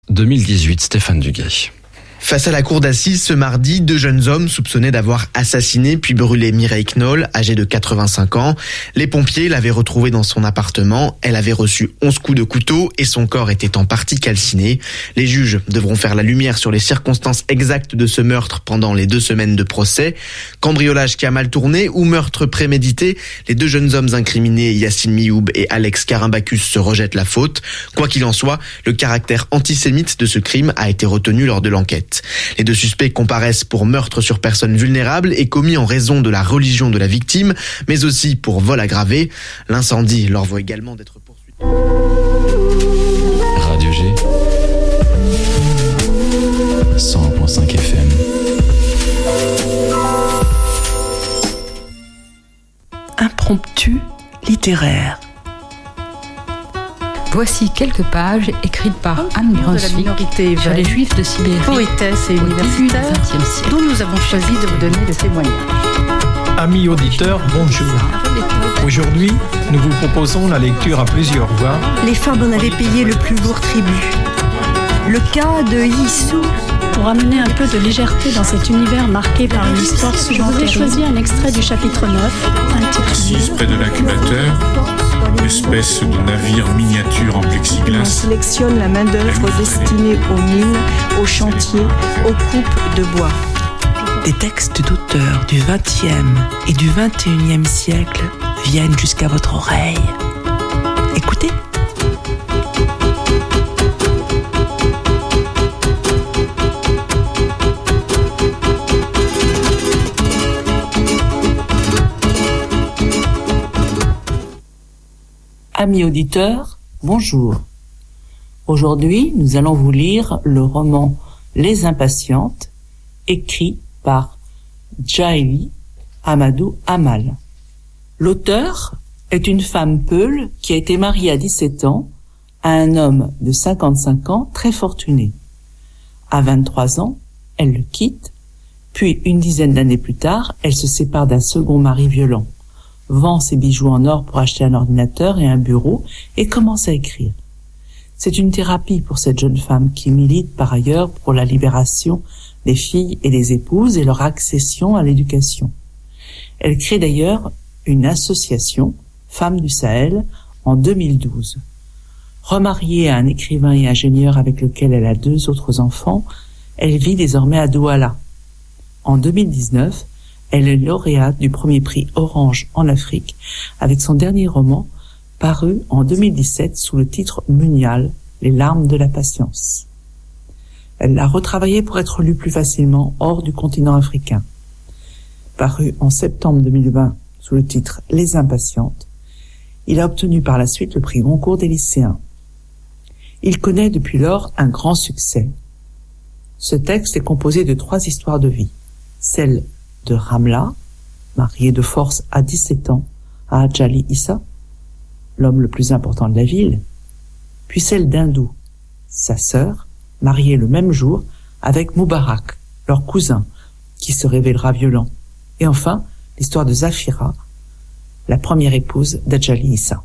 2018, Stéphane Duguay. Face à la cour d'assises ce mardi, 2 jeunes hommes soupçonnés d'avoir assassiné puis brûlé Mireille Knoll, âgée de 85 ans. Les pompiers l'avaient retrouvée dans son appartement. Elle avait reçu 11 coups de couteau et son corps était en partie calciné. Les juges devront faire la lumière sur les circonstances exactes de ce meurtre pendant les 2 semaines de procès. Cambriolage qui a mal tourné ou meurtre prémédité, les 2 jeunes hommes incriminés, Yassine Mioub et Alex Karimbacus, se rejettent la faute. Quoi qu'il en soit, le caractère antisémite de ce crime a été retenu lors de l'enquête. Les 2 suspects comparaissent pour meurtre sur personne vulnérable et commis en raison de la religion de la victime, mais aussi pour vol aggravé. L'incendie leur vaut également d'être poursuivi. Radio G 100.5 FM. Impromptu littéraire. Voici quelques pages écrites par Anne Brunswick sur les Juifs de Sibérie, poétesse et universitaire, dont nous avons choisi de vous donner le témoignage. Amis auditeurs, bonjour. Aujourd'hui, nous vous proposons la lecture à plusieurs voix. Les femmes en avaient payé le plus lourd tribut. Le cas de Yissou. Pour amener un peu de légèreté dans cet univers marqué par une histoire souvent terrible, j'ai choisi un extrait du chapitre 9, intitulé Assise près de l'incubateur, espèce de navire miniature en plexiglas. On sélectionne la main-d'œuvre destinée aux mines, aux chantiers, aux coupes de bois. Des textes d'auteurs du XXe et du XXIe siècle viennent jusqu'à votre oreille. Écoutez. Amis auditeurs, bonjour. Aujourd'hui, nous allons vous lire le roman Les Impatientes, écrit par Djaïli Amadou Amal. L'auteur est une femme peule qui a été mariée à 17 ans à un homme de 55 ans très fortuné. À 23 ans, elle le quitte, puis une dizaine d'années plus tard, elle se sépare d'un second mari violent, vend ses bijoux en or pour acheter un ordinateur et un bureau et commence à écrire. C'est une thérapie pour cette jeune femme qui milite par ailleurs pour la libération des filles et des épouses et leur accession à l'éducation. Elle crée d'ailleurs une association, Femmes du Sahel, en 2012. Remariée à un écrivain et ingénieur avec lequel elle a 2 autres enfants, elle vit désormais à Douala. En 2019, elle est lauréate du premier prix Orange en Afrique avec son dernier roman paru en 2017 sous le titre Munial, Les larmes de la patience. Elle l'a retravaillé pour être lu plus facilement hors du continent africain. Paru en septembre 2020 sous le titre Les Impatientes, il a obtenu par la suite le prix Goncourt des lycéens. Il connaît depuis lors un grand succès. Ce texte est composé de 3 histoires de vie. Celle de Ramla, mariée de force à 17 ans à Adjali Issa, l'homme le plus important de la ville, puis celle d'Hindou, sa sœur, mariée le même jour avec Moubarak, leur cousin, qui se révélera violent, et enfin l'histoire de Zafira, la première épouse d'Adjali Issa.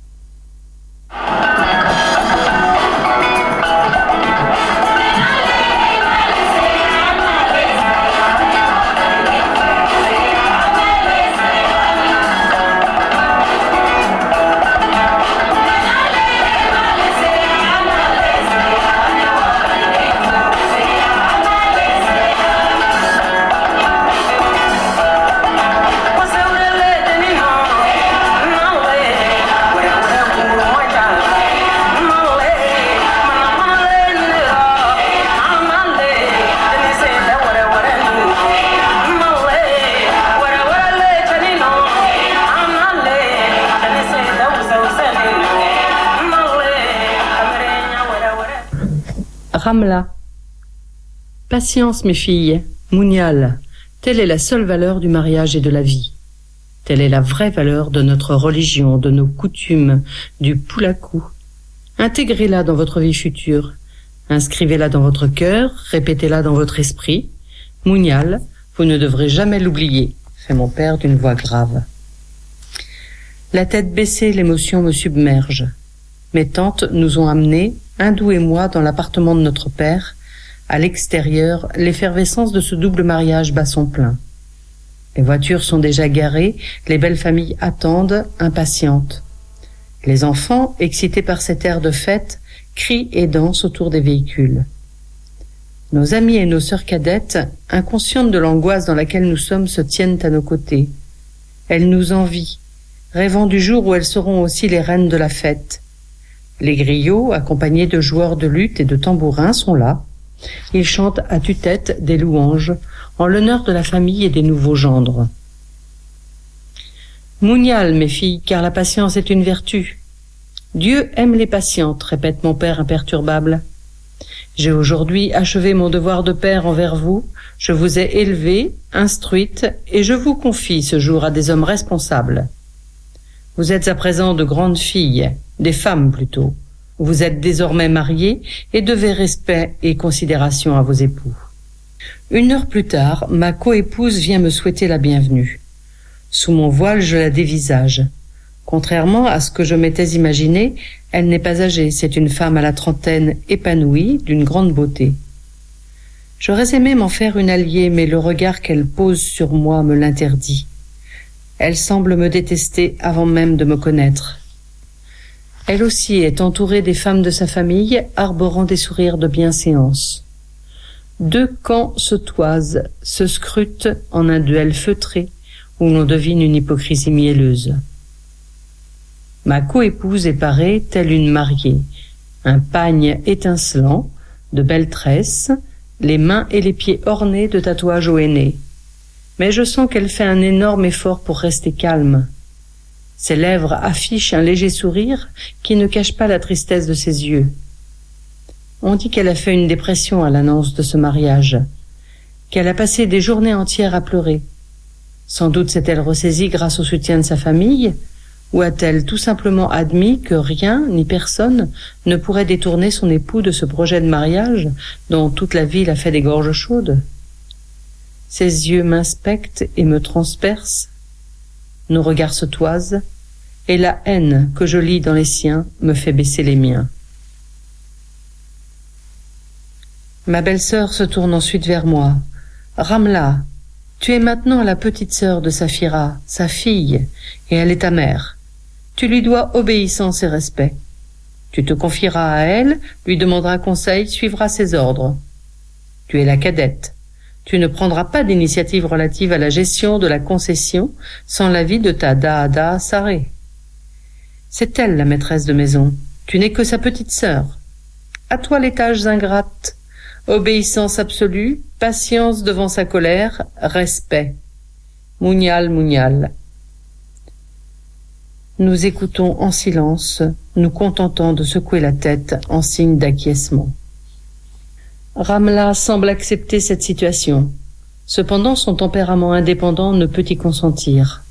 Ramla. Patience, mes filles, Munial, telle est la seule valeur du mariage et de la vie. Telle est la vraie valeur de notre religion, de nos coutumes, du poulakou. Intégrez-la dans votre vie future. Inscrivez-la dans votre cœur, répétez-la dans votre esprit. Munial, vous ne devrez jamais l'oublier, fait mon père d'une voix grave. La tête baissée, l'émotion me submerge. Mes tantes nous ont amenés, Hindou et moi, dans l'appartement de notre père. À l'extérieur, l'effervescence de ce double mariage bat son plein. Les voitures sont déjà garées, les belles familles attendent, impatientes. Les enfants, excités par cet air de fête, crient et dansent autour des véhicules. Nos amis et nos sœurs cadettes, inconscientes de l'angoisse dans laquelle nous sommes, se tiennent à nos côtés. Elles nous envient, rêvant du jour où elles seront aussi les reines de la fête. Les griots, accompagnés de joueurs de luth et de tambourins, sont là. Ils chantent à tue-tête des louanges en l'honneur de la famille et des nouveaux gendres. Mounial, mes filles, car la patience est une vertu. Dieu aime les patientes, répète mon père imperturbable. J'ai aujourd'hui achevé mon devoir de père envers vous, je vous ai élevée, instruite, et je vous confie ce jour à des hommes responsables. Vous êtes à présent de grandes filles, des femmes plutôt. Vous êtes désormais mariées et devez respect et considération à vos époux. 1 heure plus tard, ma coépouse vient me souhaiter la bienvenue. Sous mon voile, je la dévisage. Contrairement à ce que je m'étais imaginé, elle n'est pas âgée, c'est une femme à la trentaine, épanouie, d'une grande beauté. J'aurais aimé m'en faire une alliée, mais le regard qu'elle pose sur moi me l'interdit. Elle semble me détester avant même de me connaître. Elle aussi est entourée des femmes de sa famille, arborant des sourires de bienséance. 2 camps se toisent, se scrutent en un duel feutré, où l'on devine une hypocrisie mielleuse. Ma coépouse est parée telle une mariée, un pagne étincelant, de belles tresses, les mains et les pieds ornés de tatouages au henné. Mais je sens qu'elle fait un énorme effort pour rester calme. Ses lèvres affichent un léger sourire qui ne cache pas la tristesse de ses yeux. On dit qu'elle a fait une dépression à l'annonce de ce mariage, qu'elle a passé des journées entières à pleurer. Sans doute s'est-elle ressaisie grâce au soutien de sa famille, ou a-t-elle tout simplement admis que rien ni personne ne pourrait détourner son époux de ce projet de mariage dont toute la ville a fait des gorges chaudes? Ses yeux m'inspectent et me transpercent. Nos regards se toisent, et la haine que je lis dans les siens me fait baisser les miens. Ma belle-sœur se tourne ensuite vers moi. « Ramla, tu es maintenant la petite sœur de Saphira, sa fille, et elle est ta mère. Tu lui dois obéissance et respect. Tu te confieras à elle, lui demanderas conseil, suivras ses ordres. Tu es la cadette. Tu ne prendras pas d'initiative relative à la gestion de la concession sans l'avis de ta Daada Saré. C'est elle la maîtresse de maison. Tu n'es que sa petite sœur. À toi les tâches ingrates. Obéissance absolue, patience devant sa colère, respect. Mounial, Mounial. Nous écoutons en silence, nous contentant de secouer la tête en signe d'acquiescement. Ramla semble accepter cette situation. Cependant, son tempérament indépendant ne peut y consentir.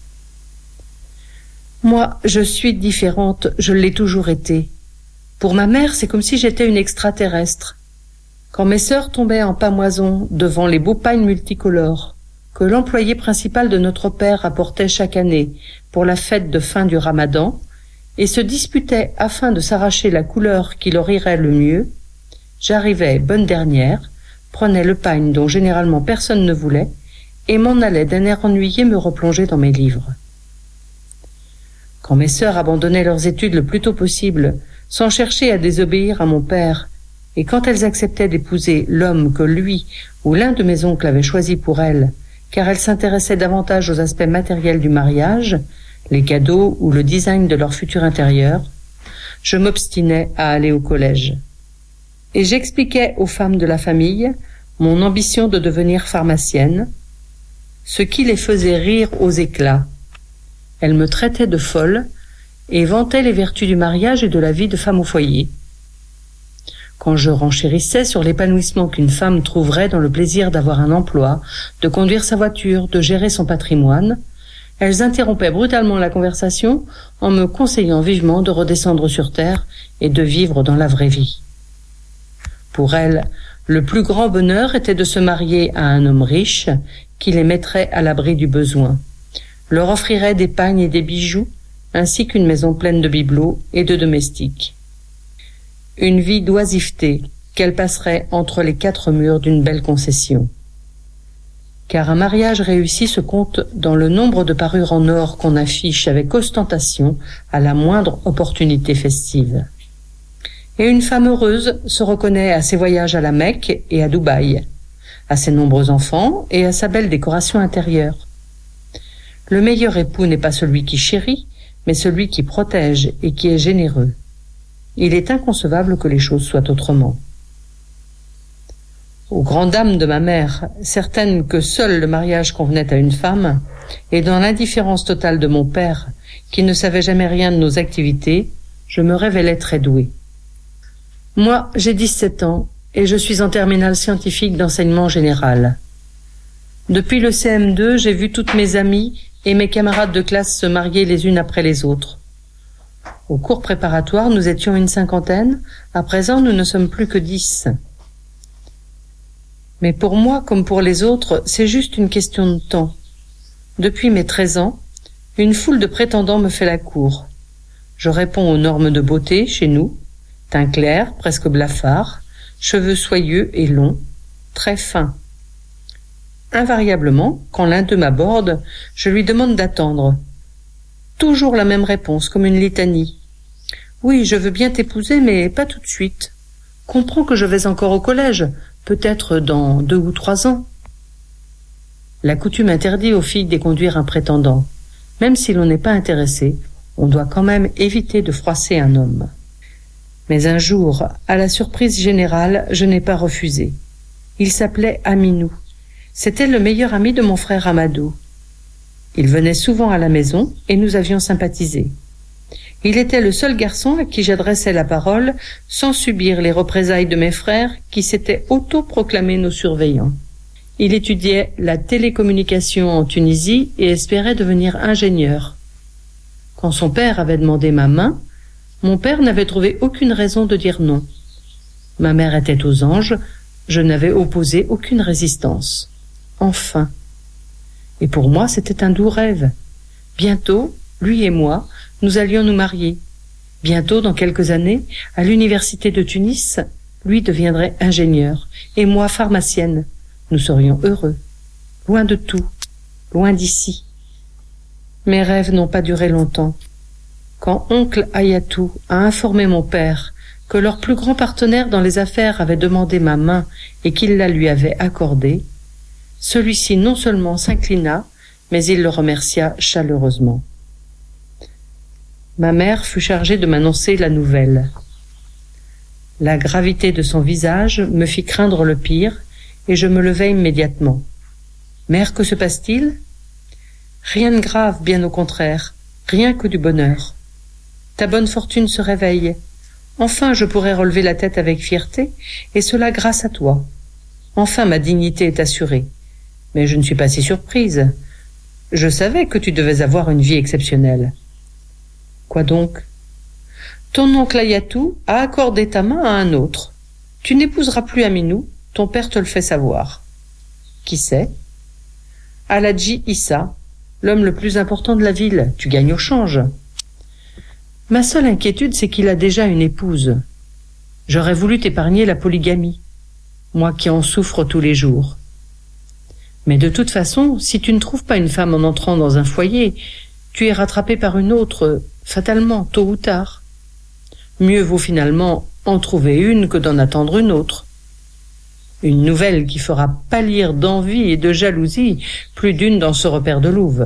Moi, je suis différente, je l'ai toujours été. Pour ma mère, c'est comme si j'étais une extraterrestre. Quand mes sœurs tombaient en pâmoison devant les beaux pagnes multicolores que l'employé principal de notre père apportait chaque année pour la fête de fin du Ramadan et se disputaient afin de s'arracher la couleur qui leur irait le mieux, j'arrivais bonne dernière, prenais le pagne dont généralement personne ne voulait et m'en allais d'un air ennuyé me replonger dans mes livres. Quand mes sœurs abandonnaient leurs études le plus tôt possible, sans chercher à désobéir à mon père, et quand elles acceptaient d'épouser l'homme que lui ou l'un de mes oncles avait choisi pour elles, car elles s'intéressaient davantage aux aspects matériels du mariage, les cadeaux ou le design de leur futur intérieur, je m'obstinais à aller au collège. Et j'expliquais aux femmes de la famille mon ambition de devenir pharmacienne, ce qui les faisait rire aux éclats. Elles me traitaient de folle et vantaient les vertus du mariage et de la vie de femme au foyer. Quand je renchérissais sur l'épanouissement qu'une femme trouverait dans le plaisir d'avoir un emploi, de conduire sa voiture, de gérer son patrimoine, elles interrompaient brutalement la conversation en me conseillant vivement de redescendre sur terre et de vivre dans la vraie vie. Pour elles, le plus grand bonheur était de se marier à un homme riche qui les mettrait à l'abri du besoin, leur offrirait des pagnes et des bijoux, ainsi qu'une maison pleine de bibelots et de domestiques. une vie d'oisiveté qu'elle passerait entre les 4 murs d'une belle concession. Car un mariage réussi se compte dans le nombre de parures en or qu'on affiche avec ostentation à la moindre opportunité festive. Et une femme heureuse se reconnaît à ses voyages à la Mecque et à Dubaï, à ses nombreux enfants et à sa belle décoration intérieure. Le meilleur époux n'est pas celui qui chérit, mais celui qui protège et qui est généreux. Il est inconcevable que les choses soient autrement. Aux grandes dames de ma mère, certaine que seul le mariage convenait à une femme, et dans l'indifférence totale de mon père, qui ne savait jamais rien de nos activités, je me révélais très douée. Moi, j'ai 17 ans, et je suis en terminale scientifique d'enseignement général. Depuis le CM2, j'ai vu toutes mes amies et mes camarades de classe se marier les unes après les autres. Au cours préparatoire, nous étions une 50aine, à présent nous ne sommes plus que 10. Mais pour moi, comme pour les autres, c'est juste une question de temps. Depuis mes 13 ans, une foule de prétendants me fait la cour. Je réponds aux normes de beauté chez nous, teint clair, presque blafard, cheveux soyeux et longs, très fins. Invariablement, quand l'un d'eux m'aborde, je lui demande d'attendre. Toujours la même réponse, comme une litanie. Oui, je veux bien t'épouser, mais pas tout de suite. Comprends que je vais encore au collège, peut-être dans 2 ou 3 ans. La coutume interdit aux filles d'éconduire un prétendant. Même si l'on n'est pas intéressé, on doit quand même éviter de froisser un homme. Mais un jour, à la surprise générale, je n'ai pas refusé. Il s'appelait Aminou. C'était le meilleur ami de mon frère Amadou. Il venait souvent à la maison et nous avions sympathisé. Il était le seul garçon à qui j'adressais la parole sans subir les représailles de mes frères qui s'étaient autoproclamés nos surveillants. Il étudiait la télécommunication en Tunisie et espérait devenir ingénieur. Quand son père avait demandé ma main, mon père n'avait trouvé aucune raison de dire non. Ma mère était aux anges, je n'avais opposé aucune résistance. Enfin. Et pour moi, c'était un doux rêve. Bientôt, lui et moi, nous allions nous marier. Bientôt, dans quelques années, à l'université de Tunis, lui deviendrait ingénieur et moi pharmacienne. Nous serions heureux. Loin de tout, loin d'ici. Mes rêves n'ont pas duré longtemps. Quand oncle Ayatou a informé mon père que leur plus grand partenaire dans les affaires avait demandé ma main et qu'il la lui avait accordée, celui-ci non seulement s'inclina, mais il le remercia chaleureusement. Ma mère fut chargée de m'annoncer la nouvelle. La gravité de son visage me fit craindre le pire, et je me levai immédiatement. « Mère, que se passe-t-il » ? « Rien de grave, bien au contraire, rien que du bonheur. Ta bonne fortune se réveille. Enfin, je pourrai relever la tête avec fierté, et cela grâce à toi. Enfin, ma dignité est assurée. Mais je ne suis pas si surprise. Je savais que tu devais avoir une vie exceptionnelle. » « Quoi donc ? Ton oncle Ayatou a accordé ta main à un autre. Tu n'épouseras plus Aminou, ton père te le fait savoir. » « Qui c'est ? » ?»« Aladji Issa, l'homme le plus important de la ville. Tu gagnes au change. » « Ma seule inquiétude, c'est qu'il a déjà une épouse. J'aurais voulu t'épargner la polygamie, moi qui en souffre tous les jours. Mais de toute façon, si tu ne trouves pas une femme en entrant dans un foyer, tu es rattrapé par une autre, fatalement, tôt ou tard. Mieux vaut finalement en trouver une que d'en attendre une autre. Une nouvelle qui fera pâlir d'envie et de jalousie plus d'une dans ce repère de louve.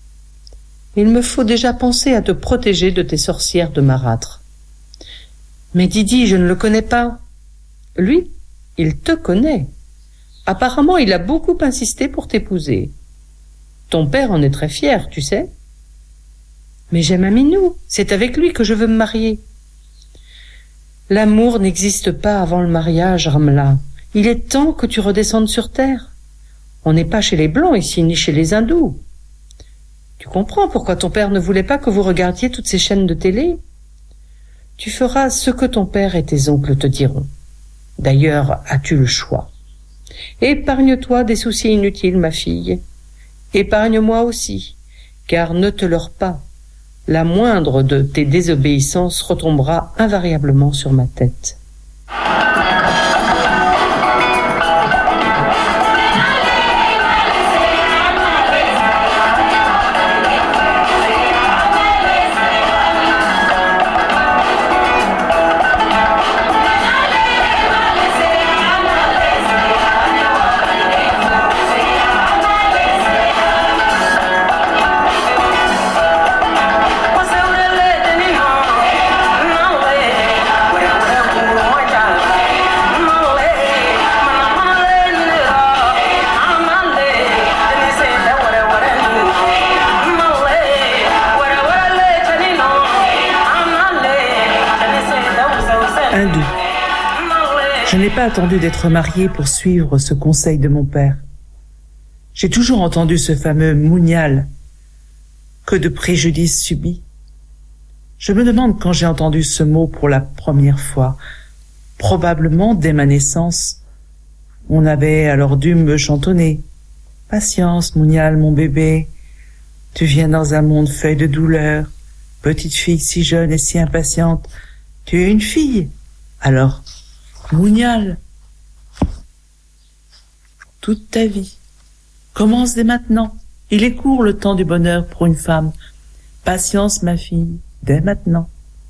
Il me faut déjà penser à te protéger de tes sorcières de marâtre. Mais Didi, je ne le connais pas. Lui, il te connaît. Apparemment, il a beaucoup insisté pour t'épouser. Ton père en est très fier, tu sais. Mais j'aime Aminou, c'est avec lui que je veux me marier. L'amour n'existe pas avant le mariage, Ramla. Il est temps que tu redescendes sur terre. On n'est pas chez les Blancs ici, ni chez les Hindous. Tu comprends pourquoi ton père ne voulait pas que vous regardiez toutes ces chaînes de télé ? Tu feras ce que ton père et tes oncles te diront. D'ailleurs, as-tu le choix ? Épargne-toi des soucis inutiles, ma fille. Épargne-moi aussi, car ne te leurre pas. la moindre de tes désobéissances retombera invariablement sur ma tête. Je n'ai pas attendu d'être mariée pour suivre ce conseil de mon père. J'ai toujours entendu ce fameux Munial. Que de préjudices subis. Je me demande quand j'ai entendu ce mot pour la première fois. Probablement dès ma naissance. On avait alors dû me chantonner. « Patience, Munial, mon bébé. Tu viens dans un monde fait de douleur. Petite fille si jeune et si impatiente. Tu es une fille. Alors, Munial, toute ta vie commence dès maintenant. Il est court le temps du bonheur pour une femme. Patience, ma fille, dès maintenant. »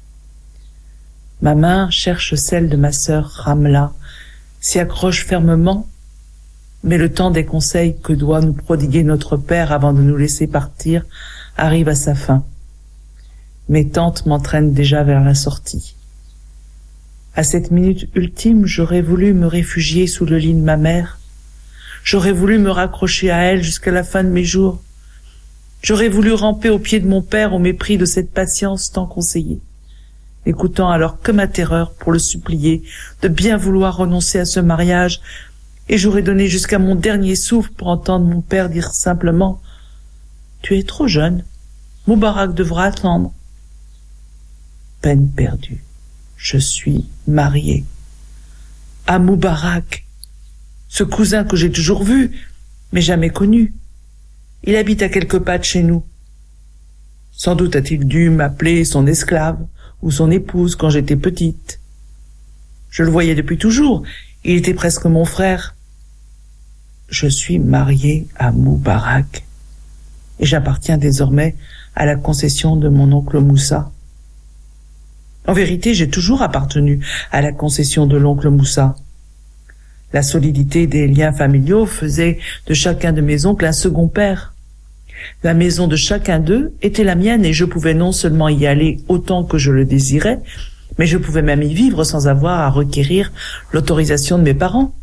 Ma main cherche celle de ma sœur Ramla, s'y accroche fermement, mais le temps des conseils que doit nous prodiguer notre père avant de nous laisser partir arrive à sa fin. Mes tantes m'entraînent déjà vers la sortie. À cette minute ultime, j'aurais voulu me réfugier sous le lit de ma mère. J'aurais voulu me raccrocher à elle jusqu'à la fin de mes jours. J'aurais voulu ramper aux pieds de mon père au mépris de cette patience tant conseillée, n'écoutant alors que ma terreur pour le supplier de bien vouloir renoncer à ce mariage, et j'aurais donné jusqu'à mon dernier souffle pour entendre mon père dire simplement « Tu es trop jeune, Moubarak devra attendre. » Peine perdue. Je suis mariée à Moubarak, ce cousin que j'ai toujours vu, mais jamais connu. Il habite à quelques pas de chez nous. Sans doute a-t-il dû m'appeler son esclave ou son épouse quand j'étais petite. Je le voyais depuis toujours, il était presque mon frère. Je suis mariée à Moubarak, et j'appartiens désormais à la concession de mon oncle Moussa. En vérité, j'ai toujours appartenu à la concession de l'oncle Moussa. La solidité des liens familiaux faisait de chacun de mes oncles un second père. La maison de chacun d'eux était la mienne et je pouvais non seulement y aller autant que je le désirais, mais je pouvais même y vivre sans avoir à requérir l'autorisation de mes parents.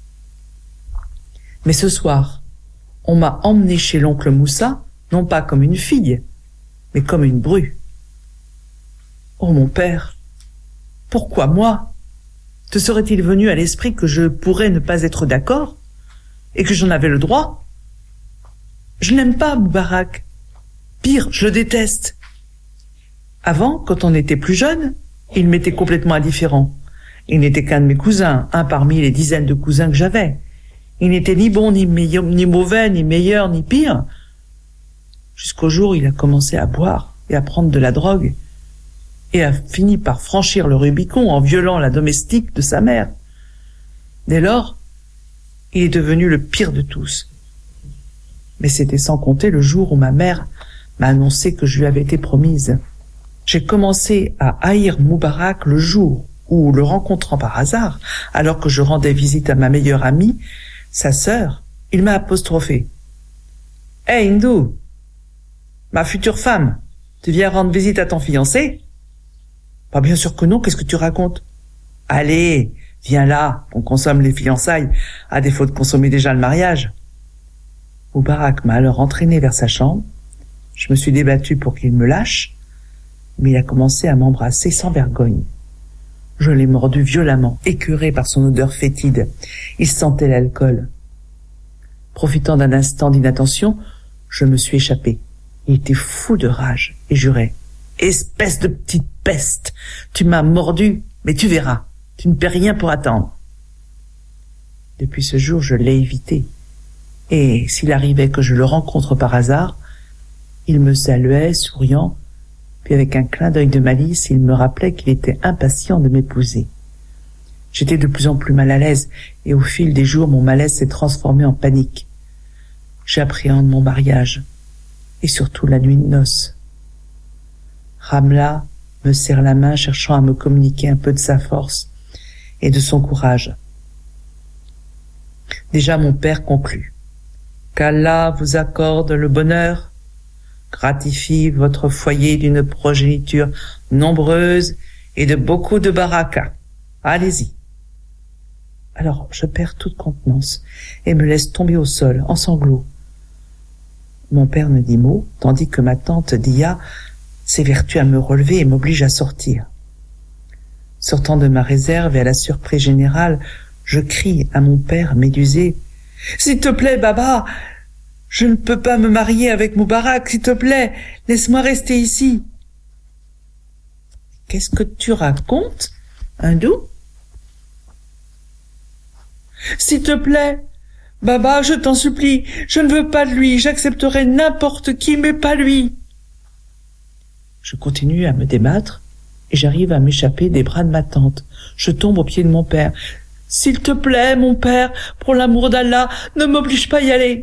Mais ce soir, on m'a emmenée chez l'oncle Moussa, non pas comme une fille, mais comme une bru. Oh mon père, pourquoi moi? Te serait-il venu à l'esprit que je pourrais ne pas être d'accord et que j'en avais le droit? Je n'aime pas Moubarak. Pire, je le déteste. Avant, quand on était plus jeune, il m'était complètement indifférent. Il n'était qu'un de mes cousins, un parmi les dizaines de cousins que j'avais. Il n'était ni bon, ni mauvais, ni meilleur, ni pire. Jusqu'au jour où il a commencé à boire et à prendre de la drogue, et a fini par franchir le Rubicon en violant la domestique de sa mère. Dès lors, il est devenu le pire de tous. Mais c'était sans compter le jour où ma mère m'a annoncé que je lui avais été promise. J'ai commencé à haïr Moubarak le jour où, le rencontrant par hasard, alors que je rendais visite à ma meilleure amie, sa sœur, il m'a apostrophé. « Hey Hindou, ma future femme, tu viens rendre visite à ton fiancé ?» « Pas bien sûr que non, qu'est-ce que tu racontes ?»« Allez, viens là, on consomme les fiançailles, à défaut de consommer déjà le mariage. » Moubarak m'a alors entraîné vers sa chambre. Je me suis débattue pour qu'il me lâche, mais il a commencé à m'embrasser sans vergogne. Je l'ai mordu violemment, écœuré par son odeur fétide. Il sentait l'alcool. Profitant d'un instant d'inattention, je me suis échappée. Il était fou de rage et jurait. « Espèce de petite peste, tu m'as mordu, mais tu verras, tu ne perds rien pour attendre. » Depuis ce jour, je l'ai évité. Et s'il arrivait que je le rencontre par hasard, il me saluait, souriant, Puis avec un clin d'œil de malice, il me rappelait qu'il était impatient de m'épouser. J'étais de plus en plus mal à l'aise, et au fil des jours, mon malaise s'est transformé en panique. J'appréhende mon mariage, et surtout la nuit de noces. Ramla me serre la main, cherchant à me communiquer un peu de sa force et de son courage. Déjà mon père conclut. Qu'Allah vous accorde le bonheur, gratifie votre foyer d'une progéniture nombreuse et de beaucoup de baraka. Allez-y. Alors je perds toute contenance et me laisse tomber au sol, en sanglots. Mon père ne dit mot, tandis que ma tante Dia s'évertue à me relever et m'oblige à sortir. Sortant de ma réserve et à la surprise générale, je crie à mon père médusé. « S'il te plaît, Baba, je ne peux pas me marier avec Moubarak, s'il te plaît, laisse-moi rester ici. »« Qu'est-ce que tu racontes, hindou ?»« S'il te plaît, Baba, je t'en supplie, je ne veux pas de lui, j'accepterai n'importe qui, mais pas lui. » Je continue à me débattre et j'arrive à m'échapper des bras de ma tante. Je tombe aux pieds de mon père. « S'il te plaît, mon père, pour l'amour d'Allah, ne m'oblige pas à y aller. »«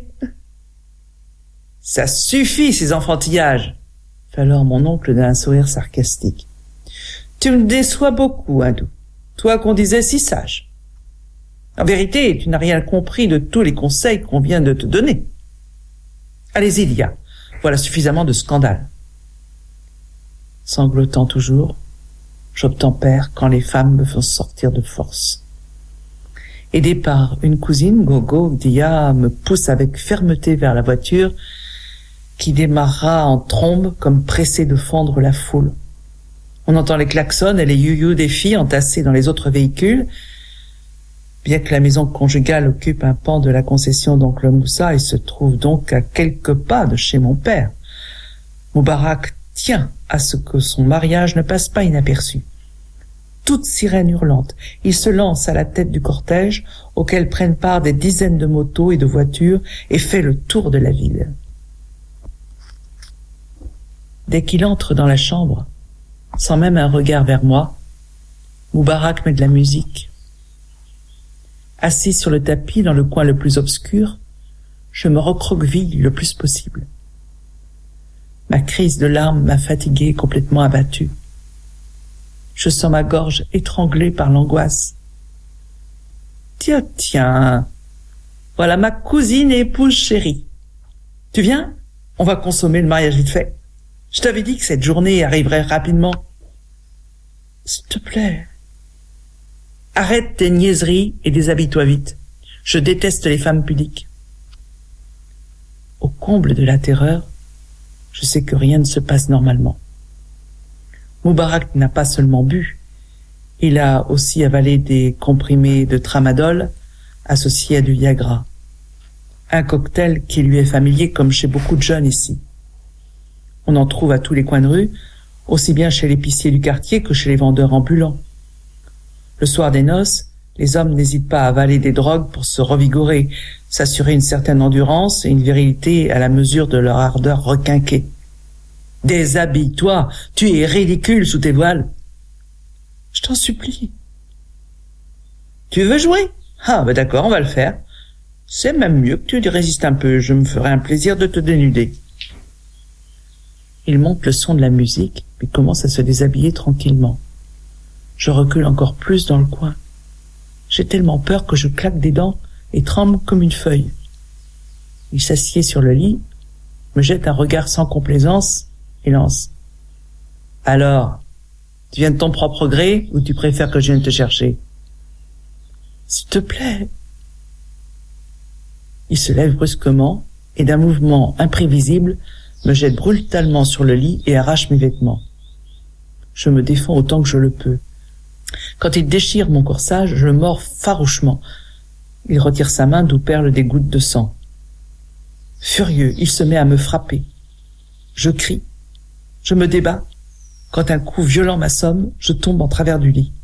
Ça suffit, ces enfantillages !» fait alors mon oncle d'un sourire sarcastique. « Tu me déçois beaucoup, hindou, toi qu'on disait si sage. En vérité, tu n'as rien compris de tous les conseils qu'on vient de te donner. Allez-y, Lia, voilà suffisamment de scandale. » Sanglotant toujours, j'obtempère quand les femmes me font sortir de force. Aidée par une cousine, Gogo, Dia me pousse avec fermeté vers la voiture qui démarrera en trombe comme pressée de fendre la foule. On entend les klaxons et les you-you des filles entassées dans les autres véhicules. Bien que la maison conjugale occupe un pan de la concession d'oncle Moussa et se trouve donc à quelques pas de chez mon père, Moubarak tient à ce que son mariage ne passe pas inaperçu. Toute sirène hurlante, il se lance à la tête du cortège auquel prennent part des dizaines de motos et de voitures et fait le tour de la ville. Dès qu'il entre dans la chambre, sans même un regard vers moi, Moubarak met de la musique. Assis sur le tapis dans le coin le plus obscur, je me recroqueville le plus possible. Ma crise de larmes m'a fatigué, complètement abattu. Je sens ma gorge étranglée par l'angoisse. Tiens, tiens, voilà ma cousine et épouse chérie. Tu viens? On va consommer le mariage vite fait. Je t'avais dit que cette journée arriverait rapidement. S'il te plaît. Arrête tes niaiseries et déshabille-toi vite. Je déteste les femmes pudiques. Au comble de la terreur, je sais que rien ne se passe normalement. Moubarak n'a pas seulement bu, il a aussi avalé des comprimés de tramadol associés à du Viagra. Un cocktail qui lui est familier comme chez beaucoup de jeunes ici. On en trouve à tous les coins de rue, aussi bien chez l'épicier du quartier que chez les vendeurs ambulants. Le soir des noces, les hommes n'hésitent pas à avaler des drogues pour se revigorer, s'assurer une certaine endurance et une virilité à la mesure de leur ardeur requinquée. Déshabille-toi, tu es ridicule sous tes voiles. Je t'en supplie. Tu veux jouer? Ah, ben d'accord, on va le faire. C'est même mieux que tu résistes un peu, je me ferai un plaisir de te dénuder. Il monte le son de la musique, puis commence à se déshabiller tranquillement. Je recule encore plus dans le coin. J'ai tellement peur que je claque des dents et tremble comme une feuille. Il s'assied sur le lit, me jette un regard sans complaisance et lance. « Alors, tu viens de ton propre gré ou tu préfères que je vienne te chercher ?»« S'il te plaît. » Il se lève brusquement et d'un mouvement imprévisible me jette brutalement sur le lit et arrache mes vêtements. Je me défends autant que je le peux. Quand il déchire mon corsage, je le mords farouchement. Il retire sa main d'où perlent des gouttes de sang. Furieux, il se met à me frapper. Je crie. Je me débats. Quand un coup violent m'assomme, je tombe en travers du lit.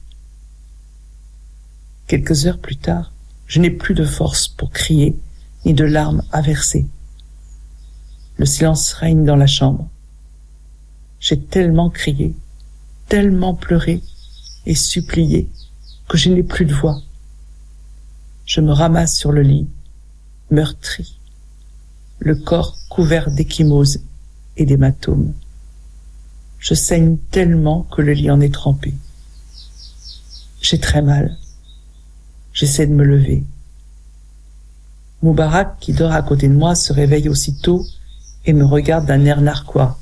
Quelques heures plus tard, je n'ai plus de force pour crier, ni de larmes à verser. Le silence règne dans la chambre. J'ai tellement crié, tellement pleuré et supplié que je n'ai plus de voix. Je me ramasse sur le lit, meurtri, le corps couvert d'ecchymoses et d'hématomes. Je saigne tellement que le lit en est trempé. J'ai très mal. J'essaie de me lever. Moubarak, qui dort à côté de moi, se réveille aussitôt et me regarde d'un air narquois.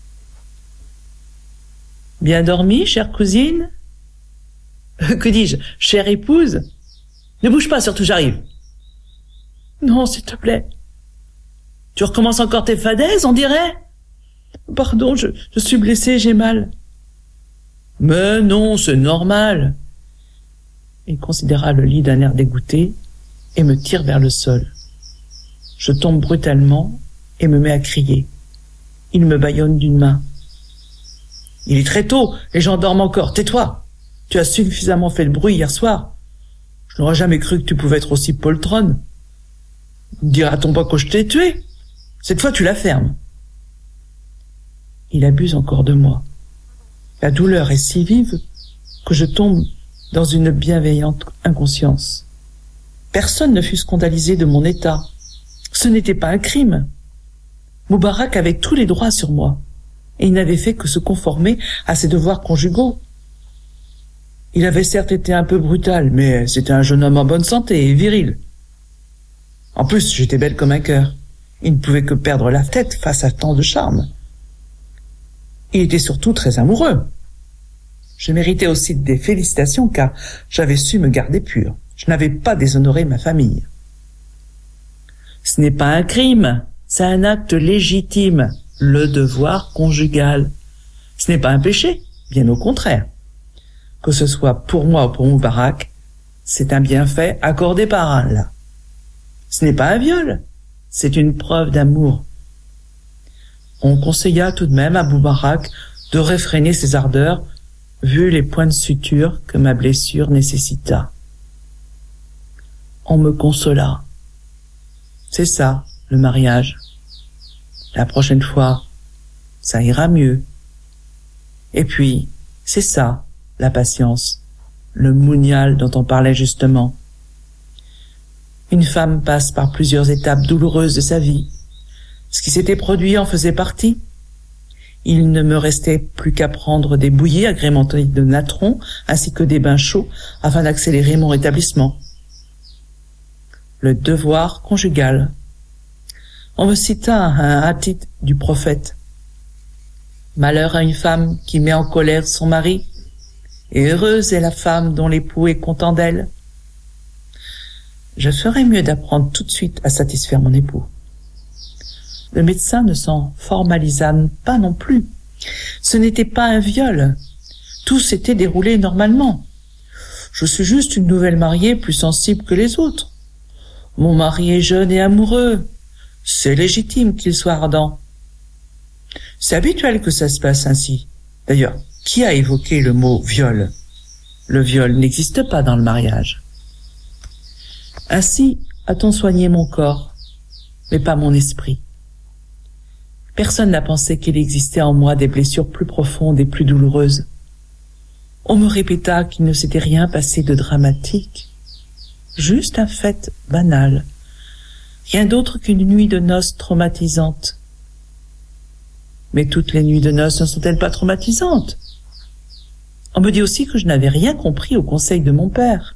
« Bien dormi, chère cousine ?»« Que dis-je, chère épouse ? Ne bouge pas, surtout j'arrive. »« Non, s'il te plaît. Tu recommences encore tes fadaises, on dirait ? Pardon, je suis blessée, j'ai mal. »« Mais non, c'est normal. » Il considéra le lit d'un air dégoûté et me tire vers le sol. Je tombe brutalement et me mets à crier. Il me bâillonne d'une main. « Il est très tôt, les gens dorment encore, tais-toi. Tu as suffisamment fait de bruit hier soir. Je n'aurais jamais cru que tu pouvais être aussi poltronne. Dira-t-on pas que je t'ai tué ? Cette fois tu la fermes. » Il abuse encore de moi. La douleur est si vive que je tombe dans une bienveillante inconscience. Personne ne fut scandalisé de mon état. Ce n'était pas un crime. Moubarak avait tous les droits sur moi, et il n'avait fait que se conformer à ses devoirs conjugaux. Il avait certes été un peu brutal, mais c'était un jeune homme en bonne santé et viril. En plus, j'étais belle comme un cœur. Il ne pouvait que perdre la tête face à tant de charme. Il était surtout très amoureux. Je méritais aussi des félicitations car j'avais su me garder pure. Je n'avais pas déshonoré ma famille. Ce n'est pas un crime, c'est un acte légitime, le devoir conjugal. Ce n'est pas un péché, bien au contraire. Que ce soit pour moi ou pour Moubarak, c'est un bienfait accordé par Allah. Ce n'est pas un viol, c'est une preuve d'amour. On conseilla tout de même à Moubarak de réfréner ses ardeurs, vu les points de suture que ma blessure nécessita. On me consola. C'est ça, le mariage. La prochaine fois, ça ira mieux. Et puis, c'est ça, la patience, le mounial dont on parlait justement. Une femme passe par plusieurs étapes douloureuses de sa vie. Ce qui s'était produit en faisait partie. Il ne me restait plus qu'à prendre des bouillies agrémentées de natron ainsi que des bains chauds afin d'accélérer mon rétablissement. Le devoir conjugal. On me cita un hadith du prophète. Malheur à une femme qui met en colère son mari, et heureuse est la femme dont l'époux est content d'elle. Je ferais mieux d'apprendre tout de suite à satisfaire mon époux. Le médecin ne s'en formalisa pas non plus. Ce n'était pas un viol. Tout s'était déroulé normalement. Je suis juste une nouvelle mariée plus sensible que les autres. Mon mari est jeune et amoureux. C'est légitime qu'il soit ardent. C'est habituel que ça se passe ainsi. D'ailleurs, qui a évoqué le mot viol ? Le viol n'existe pas dans le mariage. Ainsi a-t-on soigné mon corps, mais pas mon esprit. Personne n'a pensé qu'il existait en moi des blessures plus profondes et plus douloureuses. On me répéta qu'il ne s'était rien passé de dramatique. Juste un fait banal. Rien d'autre qu'une nuit de noces traumatisante. Mais toutes les nuits de noces ne sont-elles pas traumatisantes ? On me dit aussi que je n'avais rien compris au conseil de mon père.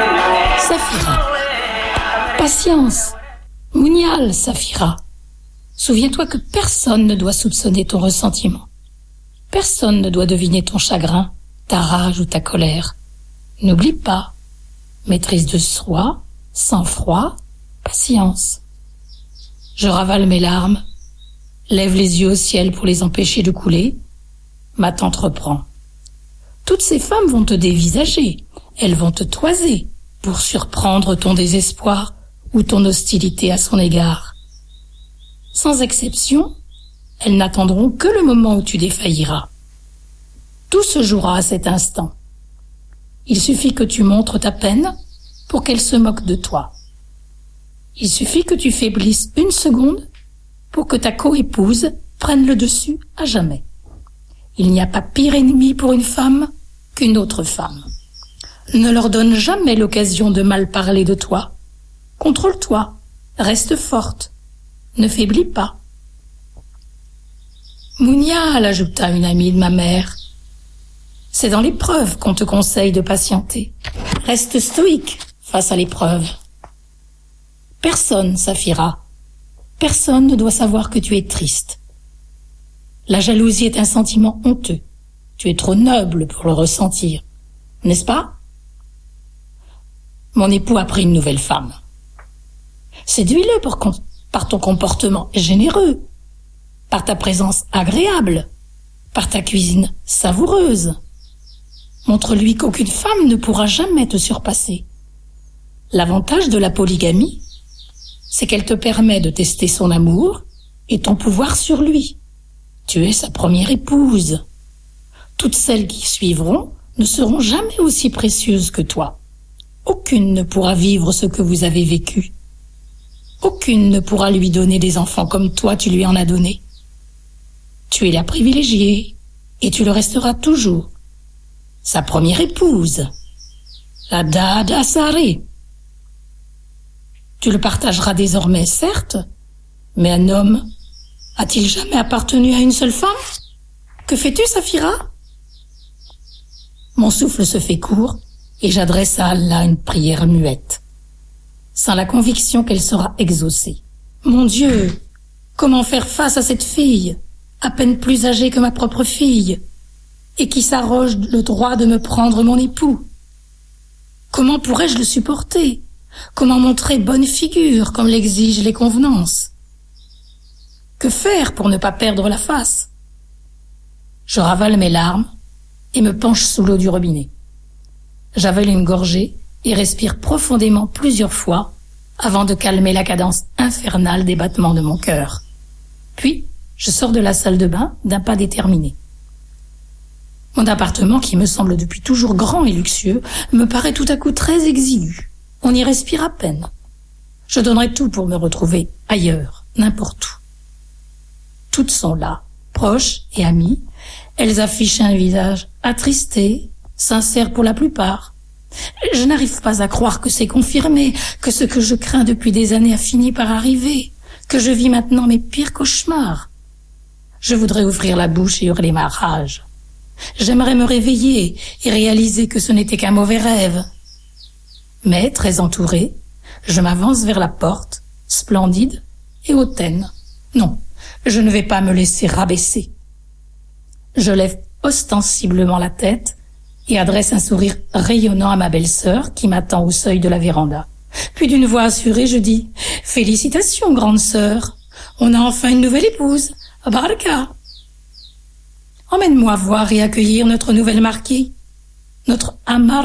Patience, Mounial, Safira. Souviens-toi que personne ne doit soupçonner ton ressentiment. Personne ne doit deviner ton chagrin, ta rage ou ta colère. N'oublie pas. Maîtrise de soi, sang-froid, patience. Je ravale mes larmes, lève les yeux au ciel pour les empêcher de couler. Ma tante reprend. Toutes ces femmes vont te dévisager, elles vont te toiser pour surprendre ton désespoir ou ton hostilité à son égard. Sans exception, elles n'attendront que le moment où tu défailliras. Tout se jouera à cet instant. Il suffit que tu montres ta peine pour qu'elles se moquent de toi. Il suffit que tu faiblisses une seconde pour que ta coépouse prenne le dessus à jamais. Il n'y a pas pire ennemi pour une femme qu'une autre femme. Ne leur donne jamais l'occasion de mal parler de toi. Contrôle-toi, reste forte, ne faiblis pas. Mounial, ajouta une amie de ma mère, c'est dans l'épreuve qu'on te conseille de patienter. Reste stoïque face à l'épreuve. Personne, Safira, personne ne doit savoir que tu es triste. La jalousie est un sentiment honteux. Tu es trop noble pour le ressentir, n'est-ce pas? Mon époux a pris une nouvelle femme. Séduis-le par ton comportement généreux, par ta présence agréable, par ta cuisine savoureuse. Montre-lui qu'aucune femme ne pourra jamais te surpasser. L'avantage de la polygamie, c'est qu'elle te permet de tester son amour et ton pouvoir sur lui. Tu es sa première épouse. Toutes celles qui suivront ne seront jamais aussi précieuses que toi. Aucune ne pourra vivre ce que vous avez vécu. Aucune ne pourra lui donner des enfants comme toi tu lui en as donné. Tu es la privilégiée et tu le resteras toujours. Sa première épouse, la Dada Saré. Tu le partageras désormais, certes, mais un homme a-t-il jamais appartenu à une seule femme? Que fais-tu, Safira? Mon souffle se fait court et j'adresse à Allah une prière muette, sans la conviction qu'elle sera exaucée. Mon Dieu, comment faire face à cette fille, à peine plus âgée que ma propre fille, et qui s'arroge le droit de me prendre mon époux? Comment pourrais-je le supporter? Comment montrer bonne figure comme l'exigent les convenances? Que faire pour ne pas perdre la face? Je ravale mes larmes et me penche sous l'eau du robinet. J'avale une gorgée et respire profondément plusieurs fois avant de calmer la cadence infernale des battements de mon cœur. Puis, je sors de la salle de bain d'un pas déterminé. Mon appartement, qui me semble depuis toujours grand et luxueux, me paraît tout à coup très exigu. On y respire à peine. Je donnerais tout pour me retrouver ailleurs, n'importe où. Toutes sont là, proches et amies. Elles affichent un visage attristé, sincère pour la plupart. Je n'arrive pas à croire que c'est confirmé, que ce que je crains depuis des années a fini par arriver, que je vis maintenant mes pires cauchemars. Je voudrais ouvrir la bouche et hurler ma rage. J'aimerais me réveiller et réaliser que ce n'était qu'un mauvais rêve. Mais, très entourée, je m'avance vers la porte, splendide et hautaine. Non, je ne vais pas me laisser rabaisser. Je lève ostensiblement la tête et adresse un sourire rayonnant à ma belle-sœur qui m'attend au seuil de la véranda. Puis d'une voix assurée, je dis « Félicitations, grande sœur, on a enfin une nouvelle épouse, Baraka. Emmène-moi voir et accueillir notre nouvelle mariée, notre Amaria. »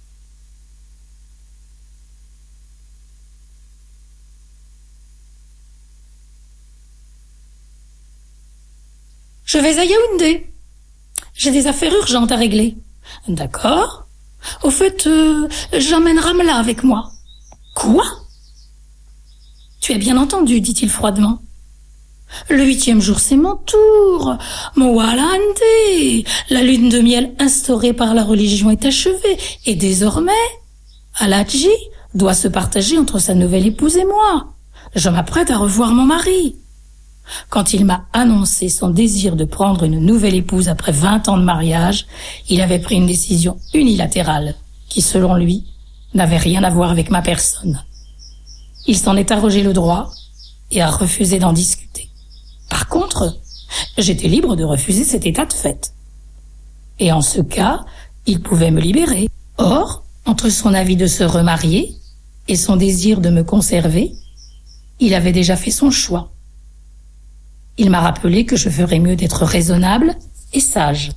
Je vais à Yaoundé. J'ai des affaires urgentes à régler. D'accord. Au fait, j'emmène Ramla avec moi. Quoi? Tu as bien entendu, dit-il froidement. Le 8e jour, c'est mon tour. Moualande. La lune de miel instaurée par la religion est achevée. Et désormais, Aladji doit se partager entre sa nouvelle épouse et moi. Je m'apprête à revoir mon mari. Quand il m'a annoncé son désir de prendre une nouvelle épouse après 20 ans de mariage, il avait pris une décision unilatérale qui, selon lui, n'avait rien à voir avec ma personne. Il s'en est arrogé le droit et à refuser d'en discuter. Par contre, j'étais libre de refuser cet état de fait. Et en ce cas, il pouvait me libérer. Or, entre son avis de se remarier et son désir de me conserver, il avait déjà fait son choix. Il m'a rappelé que je ferais mieux d'être raisonnable et sage.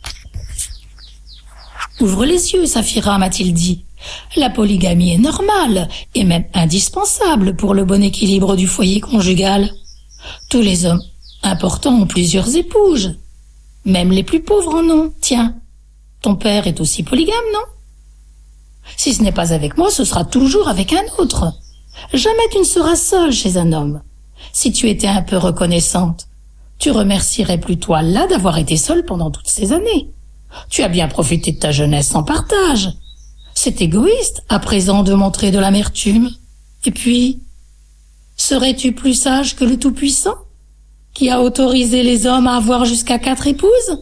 « Ouvre les yeux, Saphira, m'a-t-il dit. La polygamie est normale et même indispensable pour le bon équilibre du foyer conjugal. Tous les hommes importants ont plusieurs épouses. Même les plus pauvres en ont. Tiens, ton père est aussi polygame, non? Si ce n'est pas avec moi, ce sera toujours avec un autre. Jamais tu ne seras seule chez un homme. Si tu étais un peu reconnaissante, tu remercierais plutôt Allah d'avoir été seule pendant toutes ces années. Tu as bien profité de ta jeunesse sans partage. C'est égoïste, à présent, de montrer de l'amertume. Et puis, serais-tu plus sage que le Tout-Puissant, qui a autorisé les hommes à avoir jusqu'à 4 épouses?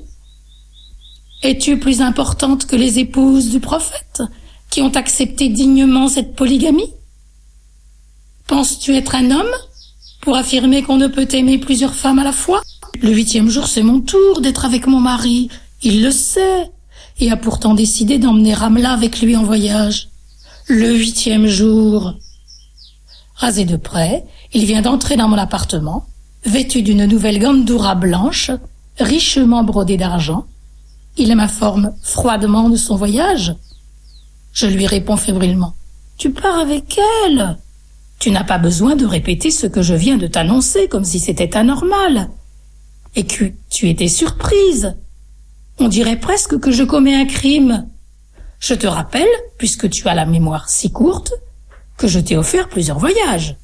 Es-tu plus importante que les épouses du prophète, qui ont accepté dignement cette polygamie? Penses-tu être un homme pour affirmer qu'on ne peut aimer plusieurs femmes à la fois? Le 8e jour, c'est mon tour d'être avec mon mari. Il le sait, et a pourtant décidé d'emmener Ramla avec lui en voyage. Le 8e jour. Rasé de près, il vient d'entrer dans mon appartement, vêtu d'une nouvelle gandoura blanche, richement brodée d'argent. Il m'informe froidement de son voyage. Je lui réponds fébrilement. « Tu pars avec elle. Tu n'as pas besoin de répéter ce que je viens de t'annoncer comme si c'était anormal. Et que tu étais surprise. On dirait presque que je commets un crime. Je te rappelle, puisque tu as la mémoire si courte, que je t'ai offert plusieurs voyages.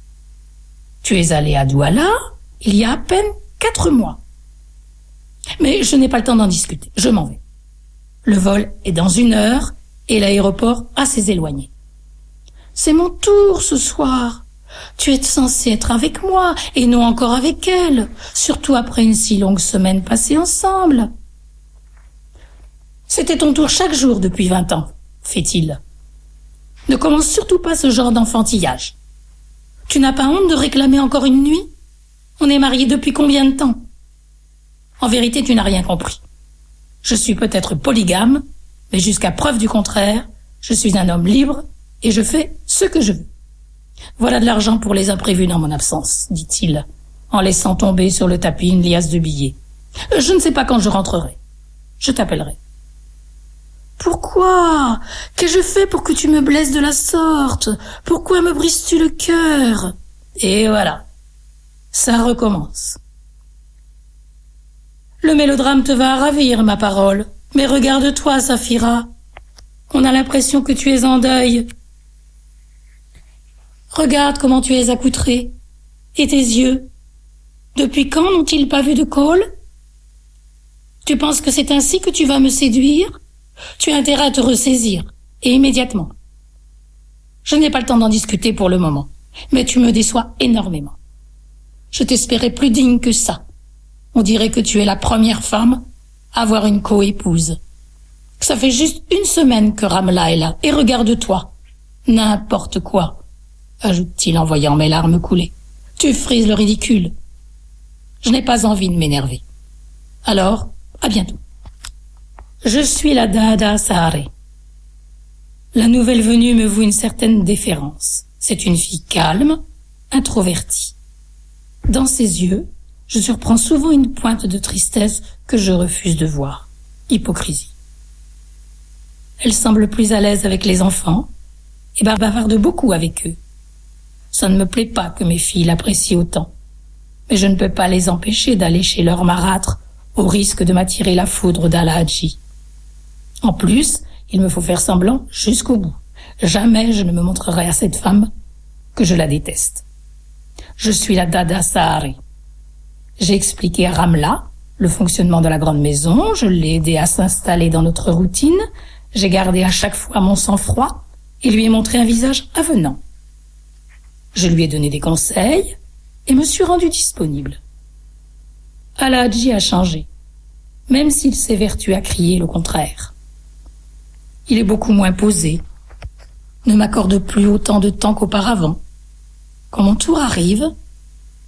Tu es allé à Douala il y a à peine 4 mois. Mais je n'ai pas le temps d'en discuter, je m'en vais. Le vol est dans 1 heure et l'aéroport assez éloigné. C'est mon tour ce soir. Tu es censé être avec moi et non encore avec elle, surtout après une si longue semaine passée ensemble. C'était ton tour chaque jour depuis 20 ans, fait-il. Ne commence surtout pas ce genre d'enfantillage. Tu n'as pas honte de réclamer encore une nuit? On est mariés depuis combien de temps? En vérité, tu n'as rien compris. Je suis peut-être polygame, mais jusqu'à preuve du contraire, je suis un homme libre et je fais ce que je veux. Voilà de l'argent pour les imprévus dans mon absence, dit-il, en laissant tomber sur le tapis une liasse de billets. Je ne sais pas quand je rentrerai. Je t'appellerai. Pourquoi? Qu'ai-je fait pour que tu me blesses de la sorte? Pourquoi me brises-tu le cœur? Et voilà. Ça recommence. Le mélodrame te va ravir, ma parole. Mais regarde-toi, Saphira. On a l'impression que tu es en deuil. Regarde comment tu es accoutrée. Et tes yeux. Depuis quand n'ont-ils pas vu de col? Tu penses que c'est ainsi que tu vas me séduire? Tu as intérêt à te ressaisir, et immédiatement. Je n'ai pas le temps d'en discuter pour le moment, mais tu me déçois énormément. Je t'espérais plus digne que ça. On dirait que tu es la première femme à avoir une coépouse. Ça fait juste 1 semaine que Ramla est là, et regarde-toi. N'importe quoi, ajoute-t-il en voyant mes larmes couler. Tu frises le ridicule. Je n'ai pas envie de m'énerver. Alors, à bientôt. Je suis la Dada Saharé. La nouvelle venue me voue une certaine déférence. C'est une fille calme, introvertie. Dans ses yeux, je surprends souvent une pointe de tristesse que je refuse de voir. Hypocrisie. Elle semble plus à l'aise avec les enfants et bavarde beaucoup avec eux. Ça ne me plaît pas que mes filles l'apprécient autant, mais je ne peux pas les empêcher d'aller chez leur marâtre au risque de m'attirer la foudre d'Al-Hadji. En plus, il me faut faire semblant jusqu'au bout. Jamais je ne me montrerai à cette femme que je la déteste. Je suis la Dada Saharé. J'ai expliqué à Ramla le fonctionnement de la grande maison, je l'ai aidé à s'installer dans notre routine, j'ai gardé à chaque fois mon sang-froid et lui ai montré un visage avenant. Je lui ai donné des conseils et me suis rendu disponible. Al-Hadji a changé, même s'il s'évertue à crier le contraire. Il est beaucoup moins posé, ne m'accorde plus autant de temps qu'auparavant. Quand mon tour arrive,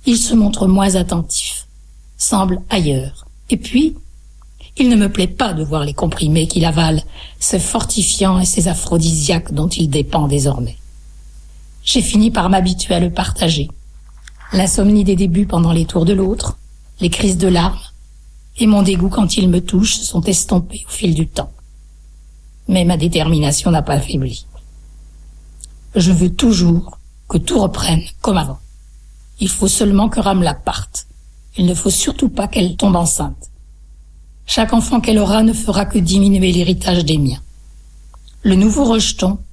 il se montre moins attentif, semble ailleurs. Et puis, il ne me plaît pas de voir les comprimés qu'il avale, ces fortifiants et ces aphrodisiaques dont il dépend désormais. J'ai fini par m'habituer à le partager. L'insomnie des débuts pendant les tours de l'autre, les crises de larmes et mon dégoût quand il me touche se sont estompés au fil du temps. Mais ma détermination n'a pas faibli. Je veux toujours que tout reprenne comme avant. Il faut seulement que Ramla parte. Il ne faut surtout pas qu'elle tombe enceinte. Chaque enfant qu'elle aura ne fera que diminuer l'héritage des miens. Le nouveau rejeton